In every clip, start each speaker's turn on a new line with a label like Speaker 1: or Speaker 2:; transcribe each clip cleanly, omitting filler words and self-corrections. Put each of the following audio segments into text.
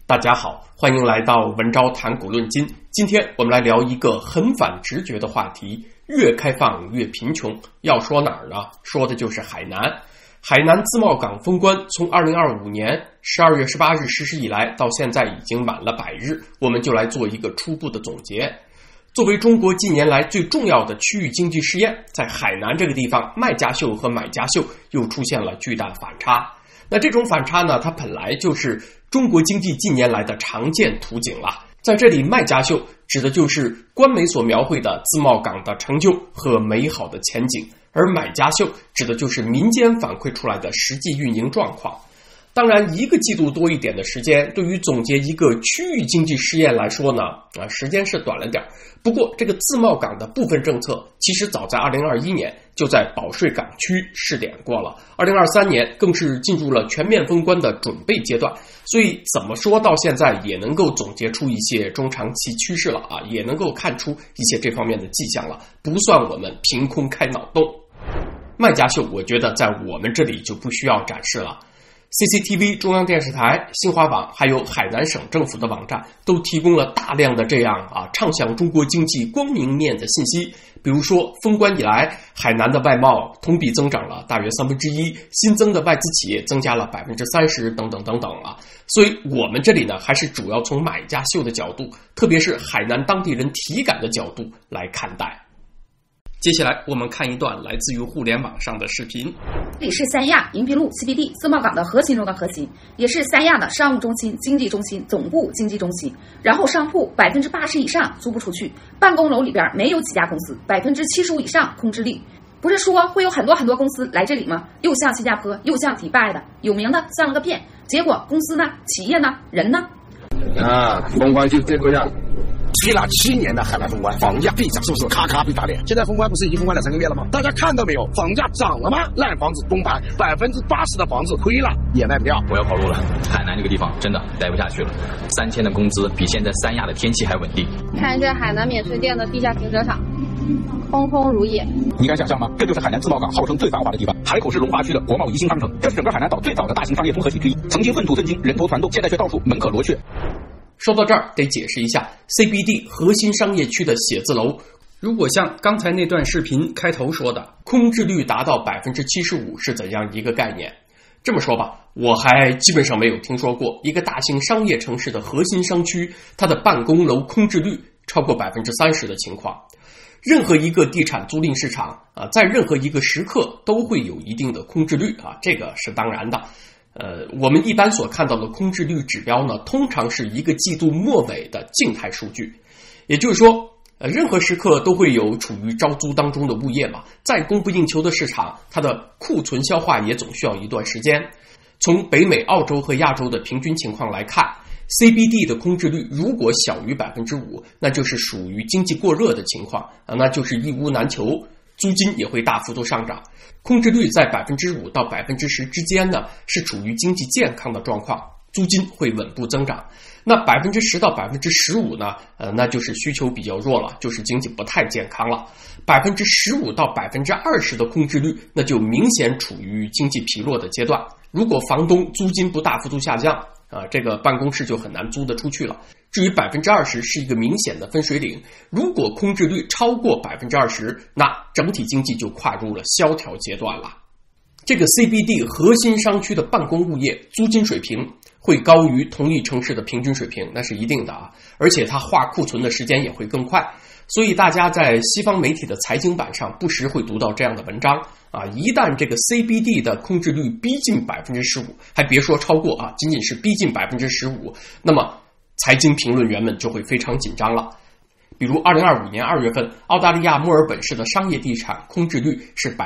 Speaker 1: 大家好，欢迎来到文昭谈古论今。今天我们来聊一个很反直觉的话题，越开放越贫穷。要说哪儿呢？说的就是海南。海南自贸港封关从2025年12月18日实施以来，到现在已经满了100日，我们就来做一个初步的总结。作为中国近年来最重要的区域经济试验，在海南这个地方，卖家秀和买家秀又出现了巨大的反差。那这种反差呢，它本来就是中国经济近年来的常见图景了。在这里，卖家秀指的就是官媒所描绘的自贸港的成就和美好的前景，而买家秀指的就是民间反馈出来的实际运营状况。当然，1个季度多一点的时间，对于总结一个区域经济试验来说呢，时间是短了点。不过，这个自贸港的部分政策，其实早在2021年就在保税港区试点过了，2023年更是进入了全面封关的准备阶段。所以，怎么说到现在也能够总结出一些中长期趋势了啊，也能够看出一些这方面的迹象了，不算我们凭空开脑洞。卖家秀，我觉得在我们这里就不需要展示了。CCTV 中央电视台、新华网还有海南省政府的网站都提供了大量的这样畅想中国经济光明面的信息。比如说，封关以来，海南的外贸同比增长了大约1/3，新增的外资企业增加了30%等等等等啊。所以我们这里呢，还是主要从买家秀的角度，特别是海南当地人体感的角度来看待。接下来我们看一段来自于互联网上的视频。
Speaker 2: 这里是三亚银平路 CBD 自贸港的核心中的核心，也是三亚的商务中心、经济中心、总部经济中心。然后商铺80%以上租不出去，办公楼里边没有几家公司，75%以上空置率。不是说会有很多公司来这里吗？又像新加坡，又像迪拜的，有名的像了个遍。结果公司呢？企业呢？人呢？
Speaker 3: 封关就这个样。积了7年的海南封关，房价地价是不是咔咔被打脸？现在封关不是已经封关2-3个月了吗？大家看到没有？房价涨了吗？烂房子崩盘，80%的房子亏了也卖不掉。
Speaker 4: 我要跑路了，海南这个地方真的待不下去了。3000的工资比现在三亚的天气还稳定。
Speaker 5: 看这海南免税店的地下停车场，空空如也。
Speaker 6: 你敢想象吗？这就是海南自贸港号称最繁华的地方，海口市龙华区的国贸宜兴商城，这是整个海南岛最早的大型商业综合体之一，曾经粪土寸金，人头攒动，现在却到处门可罗雀。
Speaker 1: 说到这儿，得解释一下 CBD 核心商业区的写字楼，如果像刚才那段视频开头说的，空置率达到75%是怎样一个概念？这么说吧，我还基本上没有听说过一个大型商业城市的核心商区，它的办公楼空置率超过30%的情况。任何一个地产租赁市场在任何一个时刻都会有一定的空置率这个是当然的。我们一般所看到的空置率指标呢，通常是1个季度末尾的静态数据。也就是说，任何时刻都会有处于招租当中的物业嘛，在供不应求的市场，它的库存消化也总需要一段时间。从北美、澳洲和亚洲的平均情况来看， CBD 的空置率如果小于5%，那就是属于经济过热的情况那就是一屋难求，租金也会大幅度上涨。空置率在5%到10%之间呢，是处于经济健康的状况，租金会稳步增长。那10%到15%呢，那就是需求比较弱了，就是经济不太健康了。15%到20%的空置率，那就明显处于经济疲弱的阶段。如果房东租金不大幅度下降这个办公室就很难租得出去了。至于20%是一个明显的分水岭，如果空置率超过20%，那整体经济就跨入了萧条阶段了。这个 CBD 核心商区的办公物业租金水平会高于同一城市的平均水平，那是一定的而且它化库存的时间也会更快。所以大家在西方媒体的财经版上不时会读到这样的文章一旦这个 CBD 的空置率逼近15%，还别说超过仅仅是逼近15%，那么财经评论员们就会非常紧张了。比如2025年2月份，澳大利亚墨尔本市的商业地产空置率是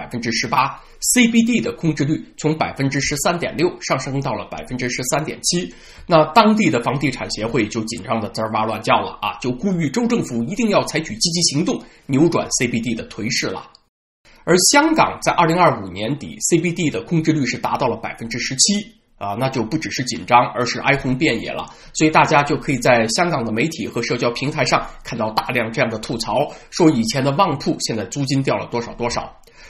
Speaker 1: 18%，CBD 的空置率从13.6%上升到了13.7%。那当地的房地产协会就紧张的滋儿哇乱叫了就呼吁州政府一定要采取积极行动，扭转 CBD 的颓势了。而香港在2025年底 CBD 的空置率是达到了17%。那就不只是紧张，而是哀鸿遍野了。所以大家就可以在香港的媒体和社交平台上看到大量这样的吐槽，说以前的旺铺现在租金掉了多少。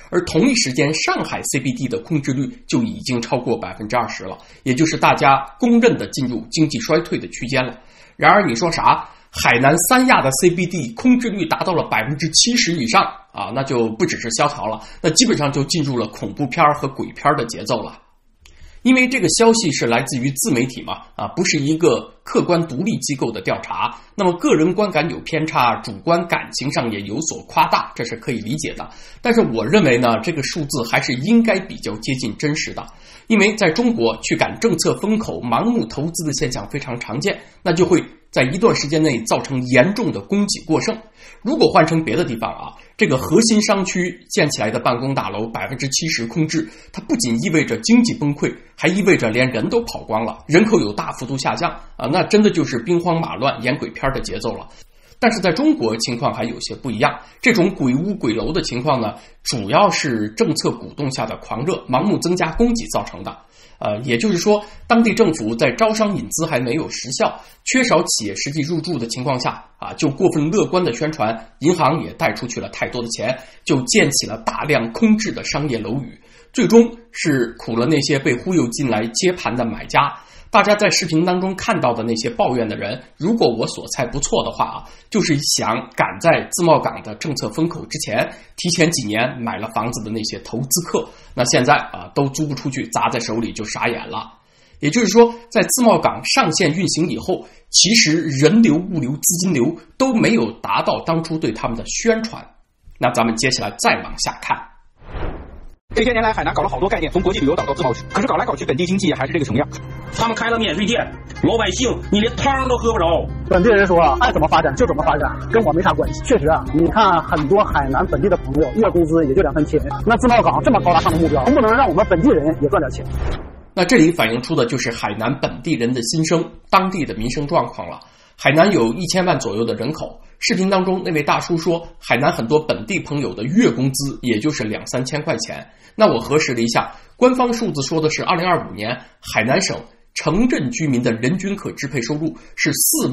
Speaker 1: 而同一时间，上海 CBD 的空置率就已经超过20%了，也就是大家公认的进入经济衰退的区间了。然而你说啥？海南三亚的 CBD 空置率达到了70%以上啊，那就不只是萧条了，那基本上就进入了恐怖片和鬼片的节奏了。因为这个消息是来自于自媒体嘛，不是一个客观独立机构的调查，那么个人观感有偏差，主观感情上也有所夸大，这是可以理解的。但是我认为呢，这个数字还是应该比较接近真实的，因为在中国去赶政策风口、盲目投资的现象非常常见，那就会在一段时间内造成严重的供给过剩。如果换成别的地方这个核心商区建起来的办公大楼70%空置，它不仅意味着经济崩溃，还意味着连人都跑光了，人口有大幅度下降那真的就是兵荒马乱演鬼片的节奏了。但是在中国情况还有些不一样，这种鬼屋鬼楼的情况呢，主要是政策鼓动下的狂热、盲目增加供给造成的。也就是说，当地政府在招商引资还没有实效、缺少企业实际入驻的情况下就过分乐观的宣传，银行也贷出去了太多的钱，就建起了大量空置的商业楼宇，最终是苦了那些被忽悠进来接盘的买家。大家在视频当中看到的那些抱怨的人，如果我所猜不错的话就是想赶在自贸港的政策风口之前，提前几年买了房子的那些投资客，那现在都租不出去，砸在手里就傻眼了。也就是说，在自贸港上线运行以后，其实人流、物流、资金流都没有达到当初对他们的宣传。那咱们接下来再往下看。
Speaker 6: 这些年来，海南搞了好多概念，从国际旅游岛到自贸区，可是搞来搞去，本地经济还是这个熊样。
Speaker 7: 他们开了免税店，老百姓你连汤都喝不着。
Speaker 8: 本地人说爱怎么发展就怎么发展，跟我没啥关系。确实你看很多海南本地的朋友，月工资也就2分钱。那自贸港这么高大上的目标，能不能让我们本地人也赚点钱？
Speaker 1: 那这里反映出的就是海南本地人的心声，当地的民生状况了。海南有1000万左右的人口，视频当中那位大叔说，海南很多本地朋友的月工资也就是2-3千块钱。那我核实了一下，官方数字说的是2025年海南省城镇居民的人均可支配收入是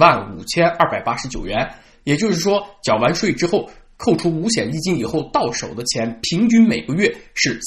Speaker 1: 45289元，也就是说缴完税之后，扣除五险一金以后到手的钱，平均每个月是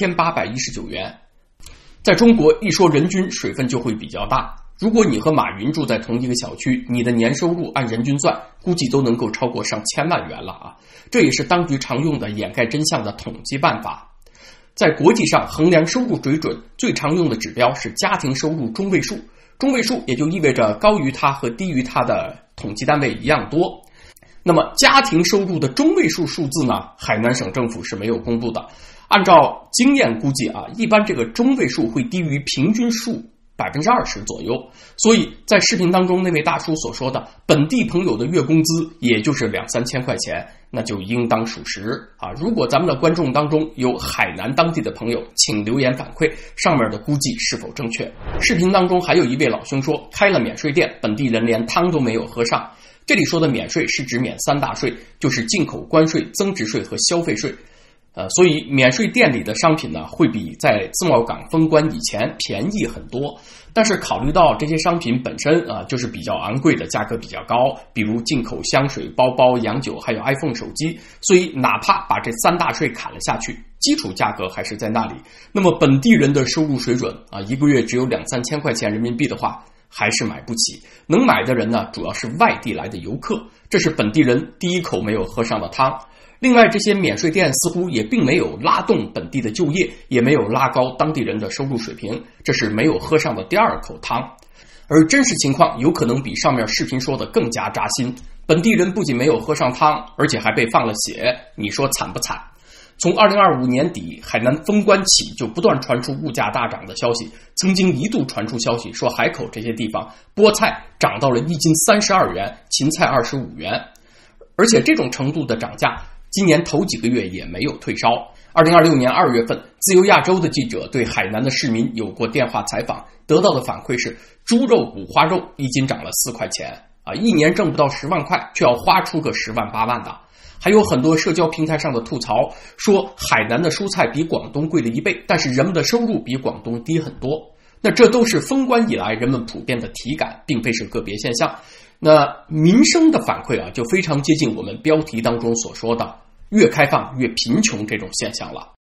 Speaker 1: 3819元。在中国一说人均，水分就会比较大。如果你和马云住在同一个小区，你的年收入按人均算，估计都能够超过上千万元了这也是当局常用的掩盖真相的统计办法。在国际上衡量收入水准最常用的指标是家庭收入中位数，中位数也就意味着高于它和低于它的统计单位一样多。那么家庭收入的中位数数字呢，海南省政府是没有公布的。按照经验估计一般这个中位数会低于平均数20%左右，所以在视频当中那位大叔所说的本地朋友的月工资也就是2-3千块钱，那就应当属实如果咱们的观众当中有海南当地的朋友，请留言反馈上面的估计是否正确。视频当中还有一位老兄说，开了免税店，本地人连汤都没有喝上。这里说的免税是指免3大税，就是进口关税、增值税和消费税。所以免税店里的商品呢，会比在自贸港封关以前便宜很多。但是考虑到这些商品本身就是比较昂贵的，价格比较高，比如进口香水、包包、洋酒还有 iPhone 手机，所以哪怕把这3大税砍了下去，基础价格还是在那里。那么本地人的收入水准一个月只有2-3千块钱人民币的话，还是买不起。能买的人呢，主要是外地来的游客，这是本地人第一口没有喝上的汤。另外，这些免税店似乎也并没有拉动本地的就业，也没有拉高当地人的收入水平，这是没有喝上的第2口汤。而真实情况有可能比上面视频说的更加扎心，本地人不仅没有喝上汤，而且还被放了血，你说惨不惨？从2025年底海南封关起，就不断传出物价大涨的消息，曾经一度传出消息说海口这些地方菠菜涨到了1斤32元，芹菜25元，而且这种程度的涨价今年头几个月也没有退烧。2026年2月份，自由亚洲的记者对海南的市民有过电话采访，得到的反馈是猪肉、五花肉1斤涨了4块钱一年挣不到10万块，却要花出个10万8万的。还有很多社交平台上的吐槽，说海南的蔬菜比广东贵了1倍，但是人们的收入比广东低很多。那这都是封关以来人们普遍的体感，并非是个别现象。那民生的反馈就非常接近我们标题当中所说的越开放越贫穷这种现象了。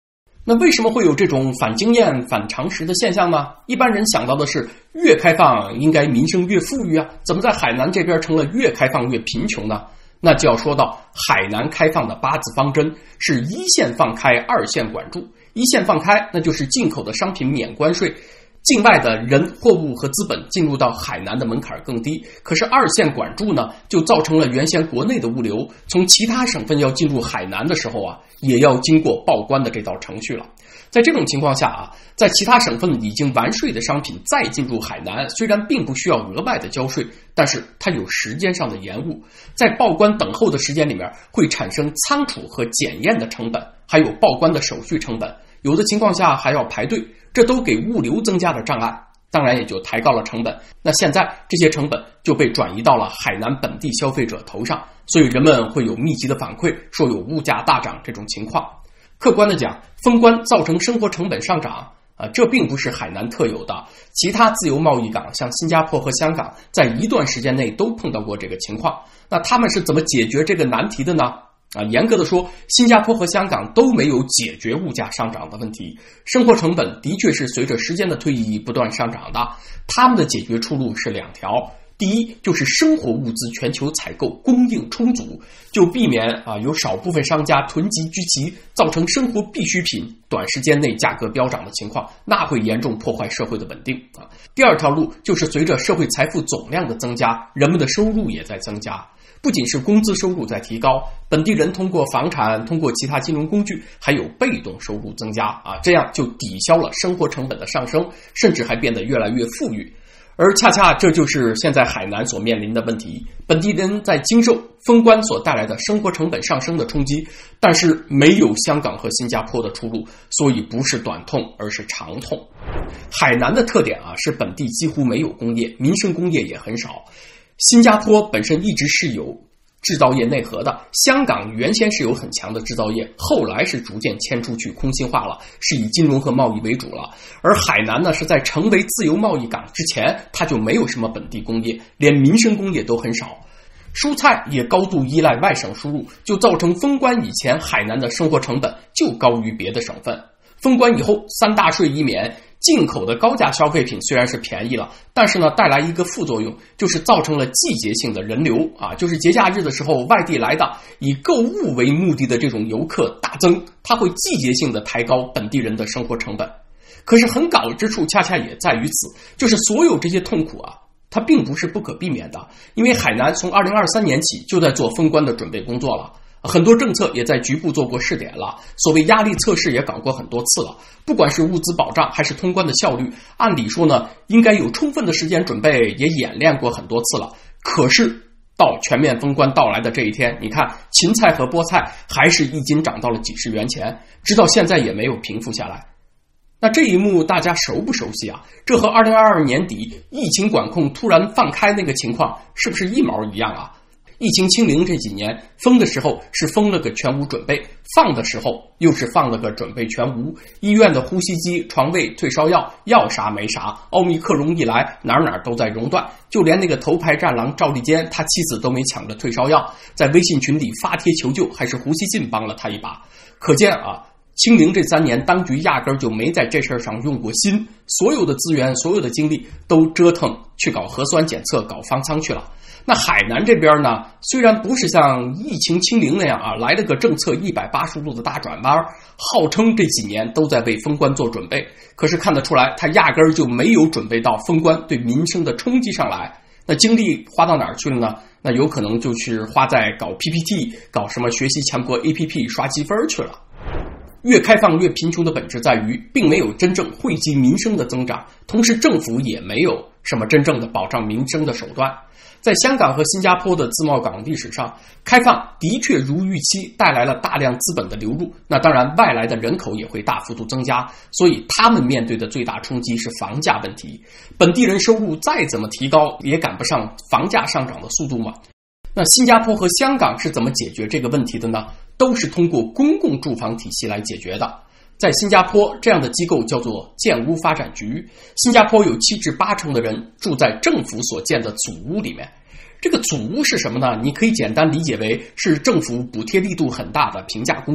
Speaker 1: 那为什么会有这种反经验、反常识的现象呢？一般人想到的是越开放应该民生越富裕啊，怎么在海南这边成了越开放越贫穷呢？那就要说到海南开放的8字方针是1线放开，2线管住。1线放开，那就是进口的商品免关税，境外的人、货物和资本进入到海南的门槛更低。可是2线管住呢，就造成了原先国内的物流从其他省份要进入海南的时候啊，也要经过报关的这道程序了。在这种情况下啊，在其他省份已经完税的商品再进入海南，虽然并不需要额外的交税，但是它有时间上的延误，在报关等候的时间里面会产生仓储和检验的成本，还有报关的手续成本，有的情况下还要排队，这都给物流增加了障碍，当然也就抬高了成本。那现在这些成本就被转移到了海南本地消费者头上，所以人们会有密集的反馈，说有物价大涨这种情况。客观的讲，封关造成生活成本上涨这并不是海南特有的，其他自由贸易港像新加坡和香港在一段时间内都碰到过这个情况。那他们是怎么解决这个难题的呢？严格的说，新加坡和香港都没有解决物价上涨的问题，生活成本的确是随着时间的推移不断上涨的，他们的解决出路是2条。第一，就是生活物资全球采购供应充足，就避免有少部分商家囤积居奇，造成生活必需品短时间内价格飙涨的情况，那会严重破坏社会的稳定第二条路就是随着社会财富总量的增加，人们的收入也在增加，不仅是工资收入在提高，本地人通过房产、通过其他金融工具，还有被动收入增加这样就抵消了生活成本的上升，甚至还变得越来越富裕。而恰恰这就是现在海南所面临的问题，本地人在经受封关所带来的生活成本上升的冲击，但是没有香港和新加坡的出路，所以不是短痛而是长痛。海南的特点是本地几乎没有工业，民生工业也很少。新加坡本身一直是有制造业内核的，香港原先是有很强的制造业，后来是逐渐迁出去空心化了，是以金融和贸易为主了。而海南呢，是在成为自由贸易港之前，它就没有什么本地工业，连民生工业都很少，蔬菜也高度依赖外省输入，就造成封关以前海南的生活成本就高于别的省份。封关以后，3大税一免，进口的高价消费品虽然是便宜了，但是呢带来一个副作用，就是造成了季节性的人流就是节假日的时候外地来的以购物为目的的这种游客大增，它会季节性的抬高本地人的生活成本。可是很搞之处恰恰也在于此，就是所有这些痛苦它并不是不可避免的，因为海南从2023年起就在做封关的准备工作了，很多政策也在局部做过试点了，所谓压力测试也搞过很多次了。不管是物资保障还是通关的效率，按理说呢，应该有充分的时间准备，也演练过很多次了。可是到全面封关到来的这一天，你看芹菜和菠菜还是一斤涨到了几十元钱，直到现在也没有平复下来。那这一幕大家熟不熟悉这和2022年底疫情管控突然放开那个情况是不是一毛一样疫情清零这几年，封的时候是封了个全无准备，放的时候又是放了个准备全无。医院的呼吸机、床位、退烧药要啥没啥，奥密克戎一来哪都在熔断，就连那个头牌战狼赵立坚他妻子都没抢着退烧药，在微信群里发帖求救，还是胡锡进帮了他一把。可见清零这3年当局压根就没在这事上用过心，所有的资源、所有的精力都折腾去搞核酸检测、搞方舱去了。那海南这边呢，虽然不是像疫情清零那样来了个政策180度的大转弯，号称这几年都在为封关做准备，可是看得出来他压根就没有准备到封关对民生的冲击上来。那精力花到哪儿去了呢？那有可能就是花在搞 PPT、搞什么学习强国 APP 刷积分去了。越开放越贫穷的本质在于并没有真正惠及民生的增长，同时政府也没有什么真正的保障民生的手段。在香港和新加坡的自贸港历史上，开放的确如预期带来了大量资本的流入，那当然外来的人口也会大幅度增加，所以他们面对的最大冲击是房价问题。本地人收入再怎么提高也赶不上房价上涨的速度嘛。那新加坡和香港是怎么解决这个问题的呢？都是通过公共住房体系来解决的。在新加坡，这样的机构叫做建屋发展局。新加坡有7至8成的人住在政府所建的组屋里面。这个组屋是什么呢？你可以简单理解为是政府补贴力度很大的平价公寓。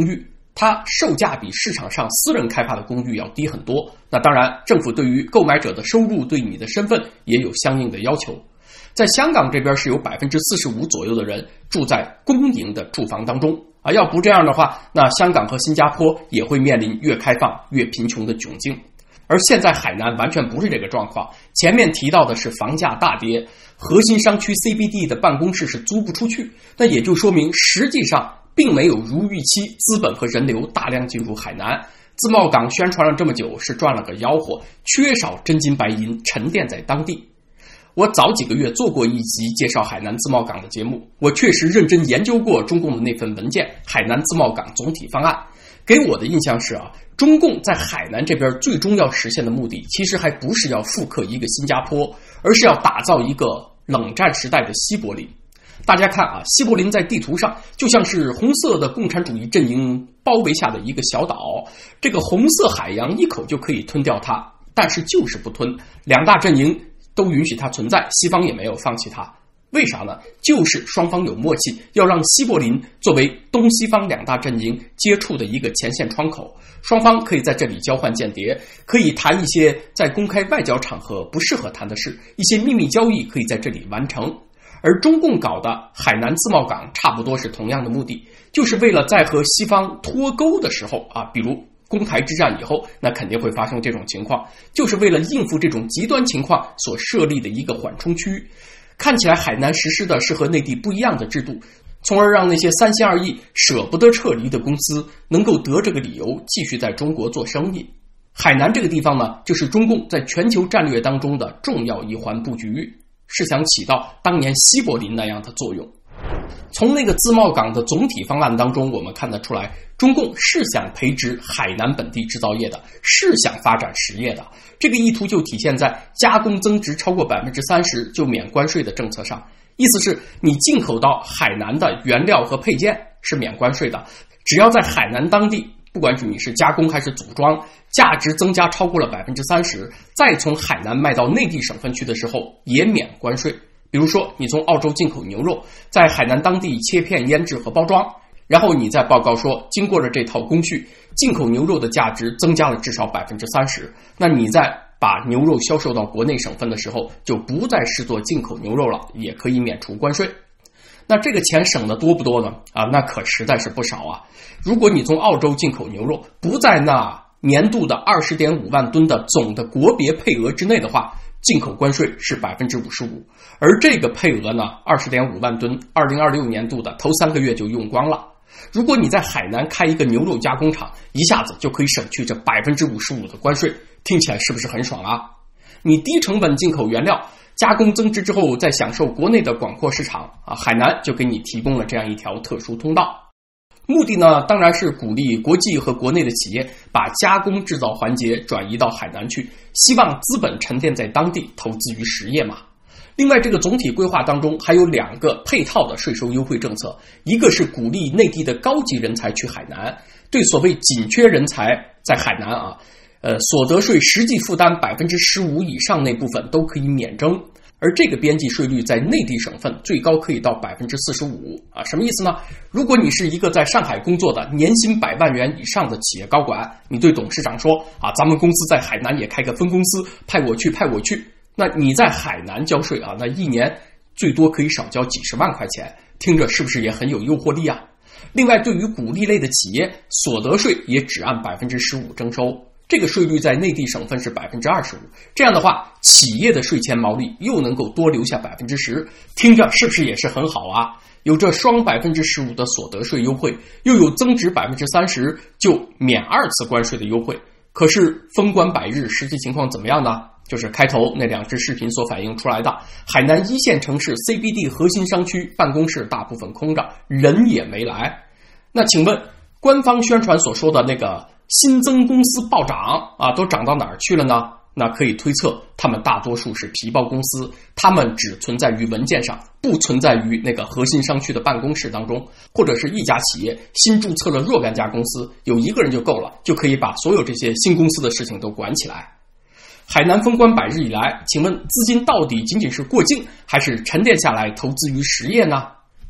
Speaker 1: 它售价比市场上私人开发的公寓要低很多。那当然，政府对于购买者的收入、对你的身份也有相应的要求。在香港这边是有45%左右的人住在公营的住房当中啊，要不这样的话，那香港和新加坡也会面临越开放越贫穷的窘境。而现在海南完全不是这个状况，前面提到的是房价大跌，核心商区 CBD 的办公室是租不出去，那也就说明实际上并没有如预期资本和人流大量进入海南。自贸港宣传了这么久是赚了个吆喝，缺少真金白银沉淀在当地。我早几个月做过一集介绍海南自贸港的节目，我确实认真研究过中共的那份文件《海南自贸港总体方案》，给我的印象是中共在海南这边最终要实现的目的，其实还不是要复刻一个新加坡，而是要打造一个冷战时代的西柏林。大家看西柏林在地图上就像是红色的共产主义阵营包围下的一个小岛，这个红色海洋一口就可以吞掉它，但是就是不吞，两大阵营都允许它存在，西方也没有放弃它。为啥呢？就是双方有默契，要让西柏林作为东西方两大阵营接触的一个前线窗口，双方可以在这里交换间谍，可以谈一些在公开外交场合不适合谈的事，一些秘密交易可以在这里完成。而中共搞的海南自贸港差不多是同样的目的，就是为了在和西方脱钩的时候比如攻台之战以后，那肯定会发生这种情况，就是为了应付这种极端情况所设立的一个缓冲区。看起来海南实施的是和内地不一样的制度，从而让那些三心二意舍不得撤离的公司能够得这个理由继续在中国做生意。海南这个地方呢，就是中共在全球战略当中的重要一环布局，是想起到当年西柏林那样的作用。从那个自贸港的总体方案当中，我们看得出来，中共是想培植海南本地制造业的，是想发展实业的。这个意图就体现在加工增值超过 30% 就免关税的政策上，意思是你进口到海南的原料和配件是免关税的，只要在海南当地，不管是你是加工还是组装，价值增加超过了 30%， 再从海南卖到内地省份区的时候也免关税。比如说你从澳洲进口牛肉，在海南当地切片腌制和包装，然后你再报告说经过了这套工序，进口牛肉的价值增加了至少 30%， 那你再把牛肉销售到国内省份的时候，就不再视作进口牛肉了，也可以免除关税。那这个钱省得多不多呢？那可实在是不少啊！如果你从澳洲进口牛肉不在那年度的 20.5 万吨的总的国别配额之内的话，进口关税是 55%， 而这个配额呢 20.5 万吨2026年度的头3个月就用光了。如果你在海南开一个牛肉加工厂，一下子就可以省去这 55% 的关税，听起来是不是很爽啊？你低成本进口原料，加工增值之后再享受国内的广阔市场海南就给你提供了这样一条特殊通道。目的呢，当然是鼓励国际和国内的企业把加工制造环节转移到海南去，希望资本沉淀在当地，投资于实业嘛。另外，这个总体规划当中还有2个配套的税收优惠政策，一个是鼓励内地的高级人才去海南，对所谓紧缺人才在海南所得税实际负担 15% 以上那部分都可以免征，而这个边际税率在内地省份最高可以到 45%什么意思呢？如果你是一个在上海工作的年薪100万元以上的企业高管，你对董事长说咱们公司在海南也开个分公司，派我去，那你在海南交税那一年最多可以少交几十万块钱，听着是不是也很有诱惑力啊？另外，对于鼓励类的企业，所得税也只按 15% 征收，这个税率在内地省份是 25%， 这样的话企业的税前毛利又能够多留下 10%， 听着是不是也是很好啊？有这双 15% 的所得税优惠，又有增值 30% 就免2次关税的优惠。可是封关100日实际情况怎么样呢？就是开头那2支视频所反映出来的，海南1线城市 CBD 核心商区办公室大部分空着，人也没来。那请问官方宣传所说的那个新增公司暴涨都涨到哪儿去了呢？那可以推测他们大多数是皮包公司，他们只存在于文件上，不存在于那个核心商区的办公室当中，或者是一家企业新注册了若干家公司，有1个人就够了，就可以把所有这些新公司的事情都管起来。海南封关100日以来，请问资金到底仅仅是过境，还是沉淀下来投资于实业呢？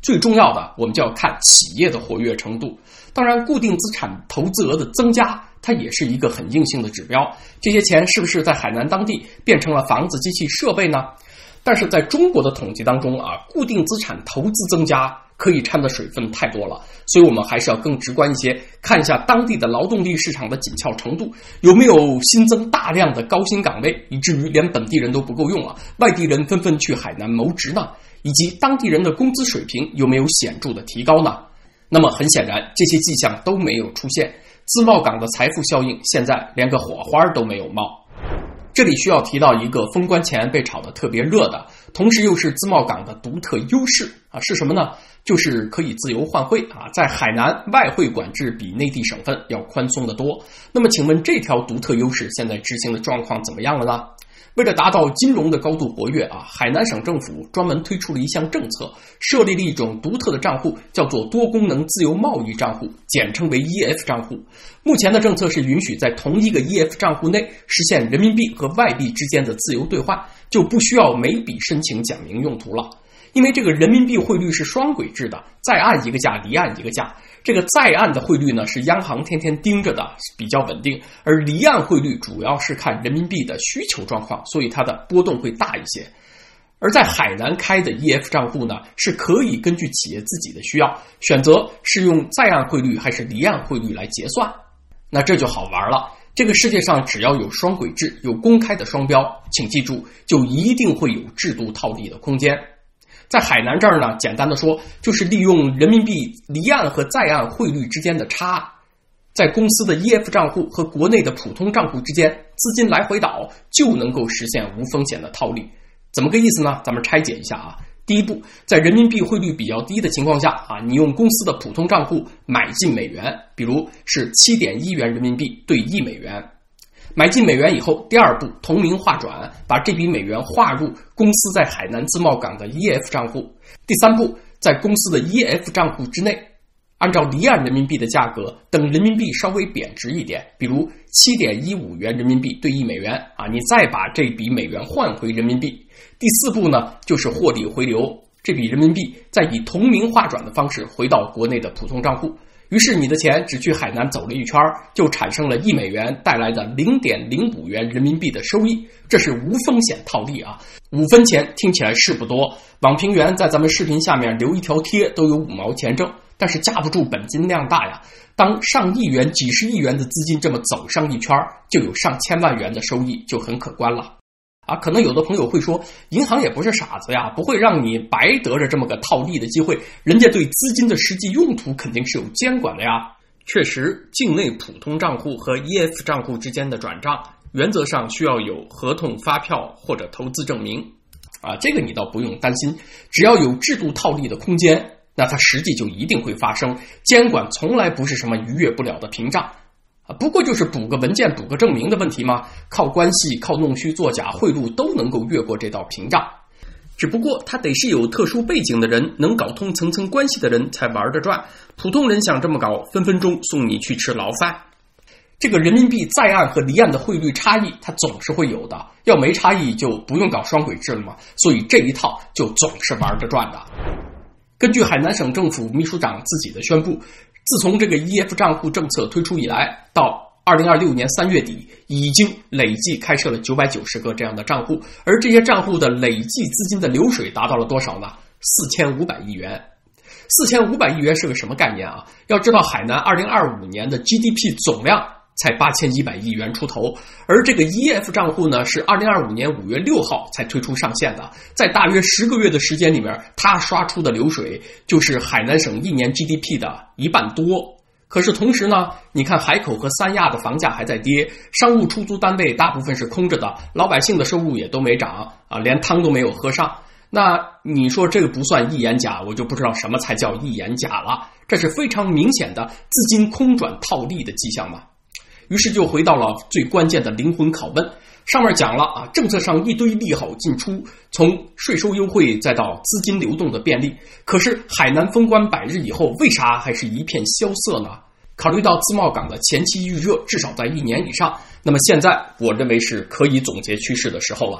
Speaker 1: 最重要的我们就要看企业的活跃程度。当然固定资产投资额的增加它也是一个很硬性的指标，这些钱是不是在海南当地变成了房子、机器、设备呢？但是在中国的统计当中固定资产投资增加可以掺的水分太多了，所以我们还是要更直观一些，看一下当地的劳动力市场的紧俏程度，有没有新增大量的高薪岗位，以至于连本地人都不够用了，外地人纷纷去海南谋职呢？以及当地人的工资水平有没有显著的提高呢？那么很显然这些迹象都没有出现，自贸港的财富效应现在连个火花都没有冒。这里需要提到一个封关前被炒得特别热的，同时又是自贸港的独特优势是什么呢？就是可以自由换汇在海南外汇管制比内地省份要宽松得多。那么请问这条独特优势现在执行的状况怎么样了呢？为了达到金融的高度活跃海南省政府专门推出了一项政策，设立了一种独特的账户，叫做多功能自由贸易账户，简称为 EF 账户。目前的政策是允许在同一个 EF 账户内实现人民币和外币之间的自由兑换，就不需要每笔申请讲明用途了。因为这个人民币汇率是双轨制的，在岸一个价，离岸一个价。这个在岸的汇率呢是央行天天盯着的，比较稳定，而离岸汇率主要是看人民币的需求状况，所以它的波动会大一些。而在海南开的 EF 账户呢，是可以根据企业自己的需要选择是用在岸汇率还是离岸汇率来结算。那这就好玩了，这个世界上只要有双轨制，有公开的双标，请记住，就一定会有制度套利的空间。在海南这儿呢，简单的说，就是利用人民币离岸和在岸汇率之间的差，在公司的 EF 账户和国内的普通账户之间资金来回倒，就能够实现无风险的套利。怎么个意思呢？咱们拆解一下第一步，在人民币汇率比较低的情况下你用公司的普通账户买进美元，比如是 7.1 元人民币兑1美元。买进美元以后，第二步同名划转，把这笔美元划入公司在海南自贸港的 EF 账户。第三步，在公司的 EF 账户之内，按照离岸人民币的价格，等人民币稍微贬值一点，比如 7.15 元人民币兑1美元你再把这笔美元换回人民币。第四步呢，就是获利回流，这笔人民币再以同名划转的方式回到国内的普通账户。于是你的钱只去海南走了一圈，就产生了1美元带来的 0.05 元人民币的收益，这是无风险套利5分钱听起来是不多，网评员在咱们视频下面留一条贴都有5毛钱挣，但是架不住本金量大呀。当上亿元、几十亿元的资金这么走上一圈，就有上千万元的收益，就很可观了。可能有的朋友会说，银行也不是傻子呀，不会让你白得着这么个套利的机会，人家对资金的实际用途肯定是有监管的呀。确实，境内普通账户和 EF 账户之间的转账，原则上需要有合同、发票或者投资证明这个你倒不用担心，只要有制度套利的空间，那它实际就一定会发生，监管从来不是什么逾越不了的屏障。不过就是补个文件、补个证明的问题吗？靠关系、靠弄虚作假、贿赂都能够越过这道屏障。只不过他得是有特殊背景的人，能搞通层层关系的人才玩得转。普通人想这么搞，分分钟送你去吃牢饭。这个人民币在岸和离岸的汇率差异，它总是会有的。要没差异就不用搞双轨制了嘛。所以这一套就总是玩得转的。根据海南省政府秘书长自己的宣布，自从这个 EF 账户政策推出以来，到2026年3月底，已经累计开设了990个这样的账户，而这些账户的累计资金的流水达到了多少呢？4500亿元。4500亿元是个什么概念要知道，海南2025年的 GDP 总量才8100亿元出头，而这个 EF 账户呢，是2025年5月6号才推出上线的，在大约10个月的时间里面，它刷出的流水就是海南省一年 GDP 的1半多。可是同时呢，你看海口和三亚的房价还在跌，商务出租单位大部分是空着的，老百姓的收入也都没涨连汤都没有喝上。那你说这个不算一眼假，我就不知道什么才叫一眼假了。这是非常明显的资金空转套利的迹象嘛。于是就回到了最关键的灵魂拷问，上面讲了政策上一堆利好进出，从税收优惠再到资金流动的便利，可是海南封关100日以后，为啥还是一片萧瑟呢？考虑到自贸港的前期预热至少在1年以上，那么现在我认为是可以总结趋势的时候了。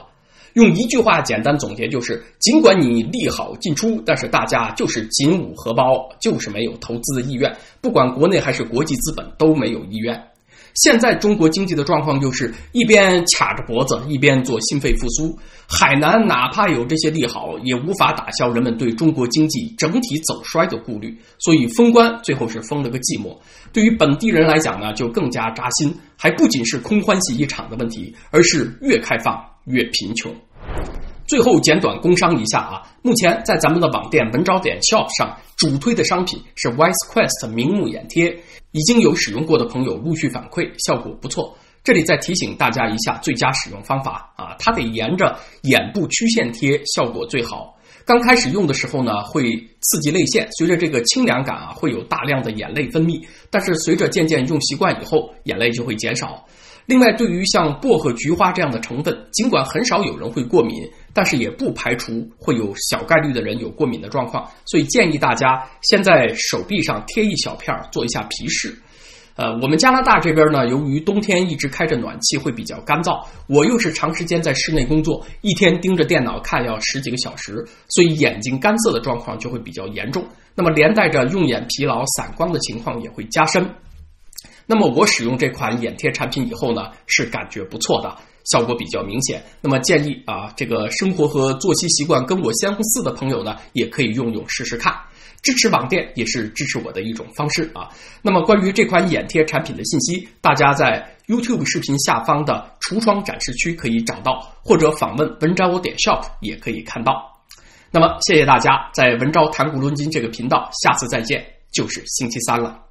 Speaker 1: 用一句话简单总结就是，尽管你利好进出，但是大家就是紧捂荷包，就是没有投资的意愿，不管国内还是国际资本都没有意愿。现在中国经济的状况就是一边卡着脖子，一边做心肺复苏。海南哪怕有这些利好，也无法打消人们对中国经济整体走衰的顾虑，所以封关最后是封了个寂寞。对于本地人来讲呢，就更加扎心，还不仅是空欢喜一场的问题，而是越开放越贫穷。最后简短工商一下啊，目前在咱们的网店文招点 shop 上主推的商品是 WiseQuest 明目眼贴，已经有使用过的朋友陆续反馈效果不错。这里再提醒大家一下最佳使用方法啊，它得沿着眼部曲线贴，效果最好。刚开始用的时候呢，会刺激泪腺，随着这个清凉感啊，会有大量的眼泪分泌，但是随着渐渐用习惯以后，眼泪就会减少。另外，对于像薄荷、菊花这样的成分，尽管很少有人会过敏，但是也不排除会有小概率的人有过敏的状况，所以建议大家先在手臂上贴一小片，做一下皮试。我们加拿大这边呢，由于冬天一直开着暖气会比较干燥，我又是长时间在室内工作，一天盯着电脑看要10几个小时，所以眼睛干涩的状况就会比较严重，那么连带着用眼疲劳、散光的情况也会加深。那么我使用这款眼贴产品以后呢，是感觉不错的，效果比较明显。那么建议啊，这个生活和作息习惯跟我相似的朋友呢，也可以用试试看。支持网店也是支持我的一种方式啊。那么关于这款眼贴产品的信息，大家在 YouTube 视频下方的橱窗展示区可以找到，或者访问文招点 shop 也可以看到。那么谢谢大家在文招谈古论今这个频道，下次再见，就是星期三了。